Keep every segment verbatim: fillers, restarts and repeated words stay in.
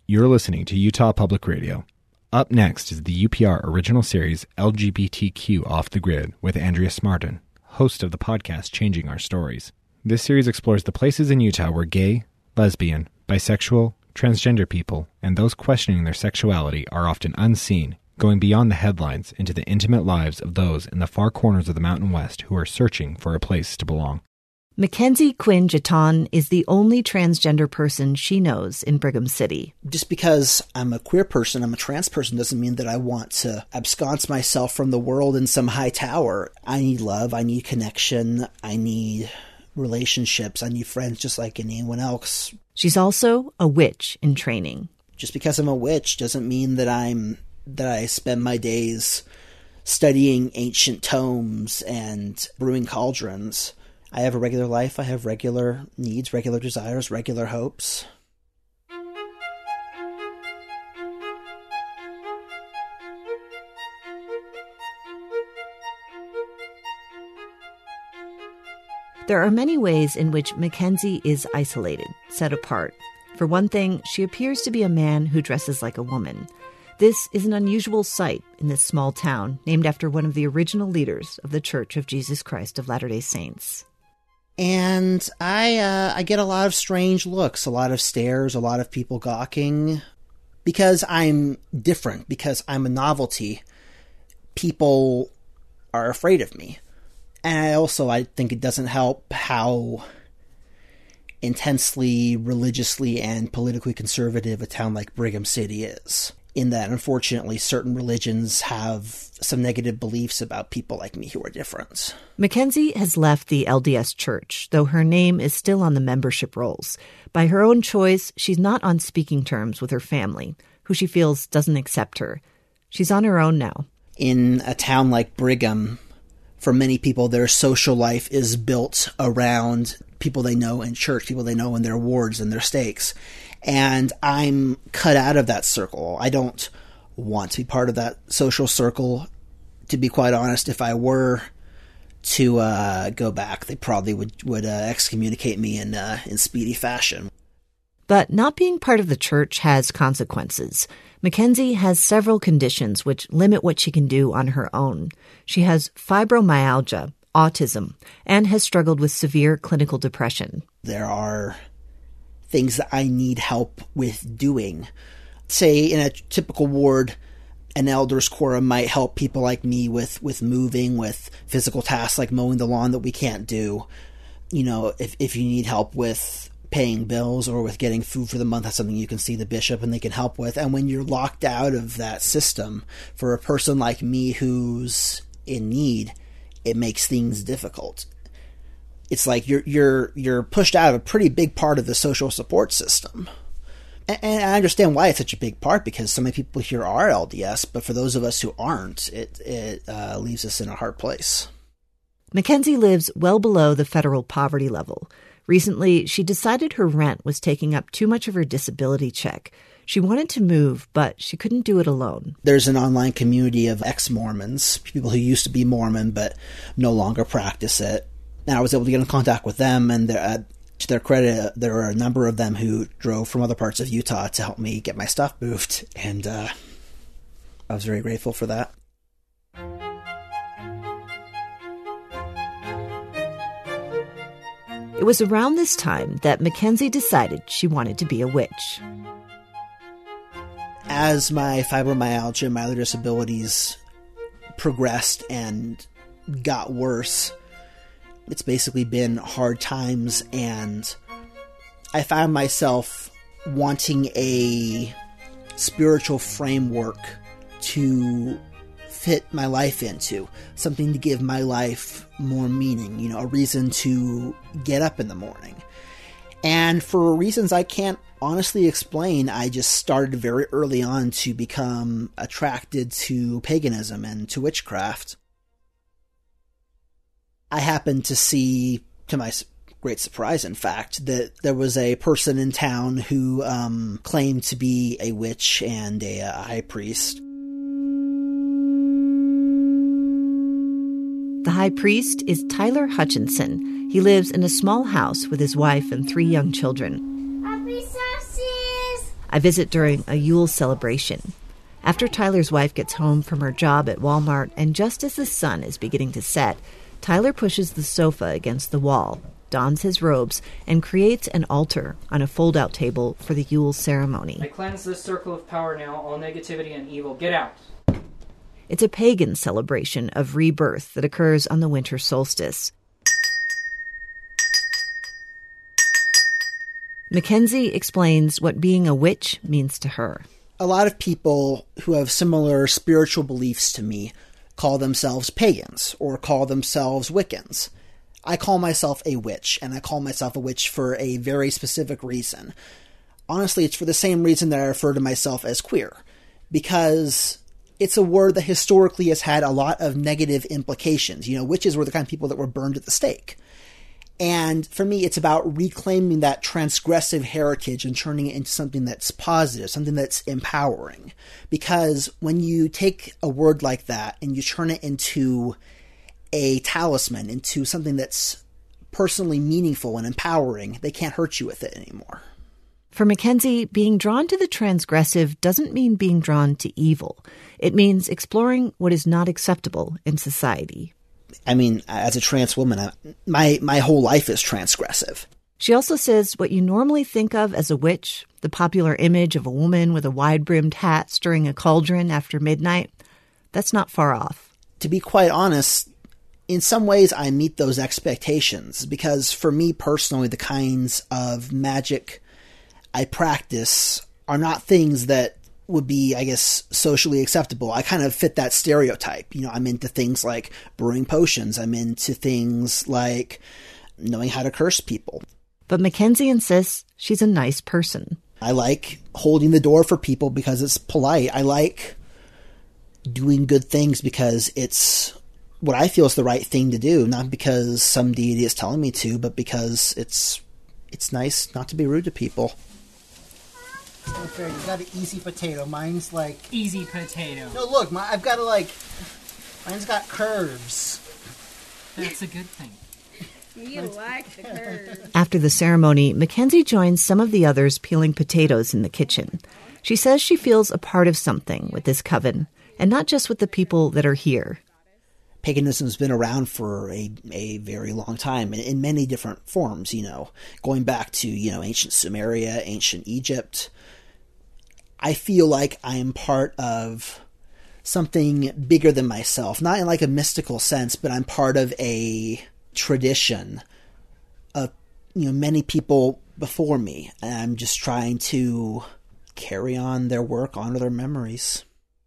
You're listening to Utah Public Radio. Up next is the U P R original series L G B T Q Off the Grid with Andrea Smartin, host of the podcast Changing Our Stories. This series explores the places in Utah where gay, lesbian, bisexual, transgender people, and those questioning their sexuality are often unseen, going beyond the headlines into the intimate lives of those in the far corners of the Mountain West who are searching for a place to belong. Mackenzie Quinn Jaton is the only transgender person she knows in Brigham City. Just because I'm a queer person, I'm a trans person, doesn't mean that I want to abscond myself from the world in some high tower. I need love, I need connection, I need relationships, I need friends just like anyone else. She's also a witch in training. Just because I'm a witch doesn't mean that I'm that I spend my days studying ancient tomes and brewing cauldrons. I have a regular life, I have regular needs, regular desires, regular hopes. There are many ways in which Mackenzie is isolated, set apart. For one thing, she appears to be a man who dresses like a woman. This is an unusual sight in this small town named after one of the original leaders of the Church of Jesus Christ of Latter-day Saints. And I uh, I get a lot of strange looks, a lot of stares, a lot of people gawking. Because I'm different, because I'm a novelty, people are afraid of me. And I also, I think it doesn't help how intensely religiously and politically conservative a town like Brigham City is. In that, unfortunately, certain religions have some negative beliefs about people like me who are different. Mackenzie has left the L D S Church, though her name is still on the membership rolls. By her own choice, she's not on speaking terms with her family, who she feels doesn't accept her. She's on her own now. In a town like Brigham, for many people, their social life is built around people they know in church, people they know in their wards and their stakes. And I'm cut out of that circle. I don't want to be part of that social circle. To be quite honest, if I were to uh, go back, they probably would, would uh, excommunicate me in, uh, in speedy fashion. But not being part of the church has consequences. Mackenzie has several conditions which limit what she can do on her own. She has fibromyalgia, autism, and has struggled with severe clinical depression. There are things that I need help with doing. Say in a typical ward, an elders quorum might help people like me with, with moving, with physical tasks like mowing the lawn that we can't do. You know, if, if you need help with paying bills or with getting food for the month, that's something you can see the bishop and they can help with. And when you're locked out of that system, for a person like me who's in need, it makes things difficult. It's like you're you're you're pushed out of a pretty big part of the social support system. And, and I understand why it's such a big part, because so many people here are L D S, but for those of us who aren't, it, it uh, leaves us in a hard place. Mackenzie lives well below the federal poverty level. Recently, she decided her rent was taking up too much of her disability check. She wanted to move, but she couldn't do it alone. There's an online community of ex-Mormons, people who used to be Mormon but no longer practice it. And I was able to get in contact with them, and uh, to their credit, there were a number of them who drove from other parts of Utah to help me get my stuff moved, and uh, I was very grateful for that. It was around this time that Mackenzie decided she wanted to be a witch. As my fibromyalgia and my other disabilities progressed and got worse, it's basically been hard times, and I found myself wanting a spiritual framework to fit my life into, something to give my life more meaning, you know, a reason to get up in the morning. And for reasons I can't honestly explain, I just started very early on to become attracted to paganism and to witchcraft. I happened to see, to my great surprise, in fact, that there was a person in town who um, claimed to be a witch and a, a high priest. The high priest is Tyler Hutchinson. He lives in a small house with his wife and three young children. Happy sauces! I visit during a Yule celebration. After Tyler's wife gets home from her job at Walmart, and just as the sun is beginning to set, Tyler pushes the sofa against the wall, dons his robes, and creates an altar on a fold-out table for the Yule ceremony. I cleanse this circle of power now, all negativity and evil. Get out. It's a pagan celebration of rebirth that occurs on the winter solstice. Mackenzie explains what being a witch means to her. A lot of people who have similar spiritual beliefs to me call themselves pagans or call themselves Wiccans. I call myself a witch, and I call myself a witch for a very specific reason. Honestly, it's for the same reason that I refer to myself as queer, because it's a word that historically has had a lot of negative implications. You know, witches were the kind of people that were burned at the stake. And for me, it's about reclaiming that transgressive heritage and turning it into something that's positive, something that's empowering. Because when you take a word like that and you turn it into a talisman, into something that's personally meaningful and empowering, they can't hurt you with it anymore. For Mackenzie, being drawn to the transgressive doesn't mean being drawn to evil. It means exploring what is not acceptable in society. I mean, as a trans woman, I, my my whole life is transgressive. She also says what you normally think of as a witch, the popular image of a woman with a wide-brimmed hat stirring a cauldron after midnight, that's not far off. To be quite honest, in some ways I meet those expectations, because for me personally, the kinds of magic I practice are not things that would be, I guess, socially acceptable. I kind of fit that stereotype. You know, I'm into things like brewing potions. I'm into things like knowing how to curse people. But Mackenzie insists she's a nice person. I like holding the door for people because it's polite. I like doing good things because it's what I feel is the right thing to do, not because some deity is telling me to, but because it's it's nice not to be rude to people. Okay, you got an easy potato. Mine's like... Easy potato. No, look, my, I've got a, like... Mine's got curves. That's a good thing. You like the curves. After the ceremony, Mackenzie joins some of the others peeling potatoes in the kitchen. She says she feels a part of something with this coven, and not just with the people that are here. Paganism's been around for a, a very long time in, in many different forms, you know, going back to, you know, ancient Sumeria, ancient Egypt. I feel like I am part of something bigger than myself, not in like a mystical sense, but I'm part of a tradition of, you know, many people before me. And I'm just trying to carry on their work, honor their memories.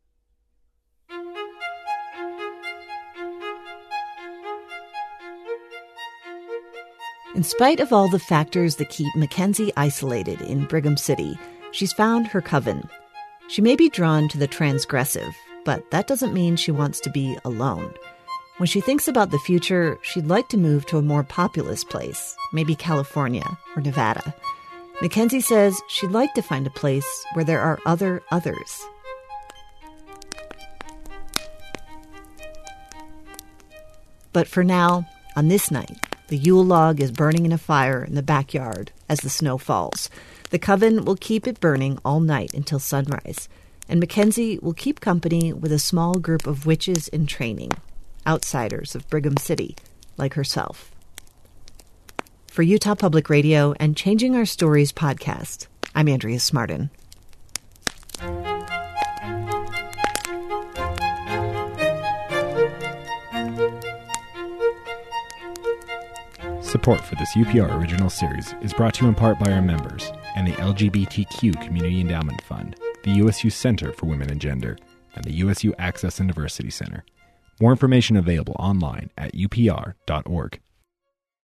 In spite of all the factors that keep Mackenzie isolated in Brigham City, she's found her coven. She may be drawn to the transgressive, but that doesn't mean she wants to be alone. When she thinks about the future, she'd like to move to a more populous place, maybe California or Nevada. Mackenzie says she'd like to find a place where there are other others. But for now, on this night, the Yule log is burning in a fire in the backyard as the snow falls. The coven will keep it burning all night until sunrise, and Mackenzie will keep company with a small group of witches in training, outsiders of Brigham City, like herself. For Utah Public Radio and Changing Our Stories podcast, I'm Andrea Smartin. Support for this U P R original series is brought to you in part by our members and the L G B T Q Community Endowment Fund, the U S U Center for Women and Gender, and the U S U Access and Diversity Center. More information available online at U P R dot org.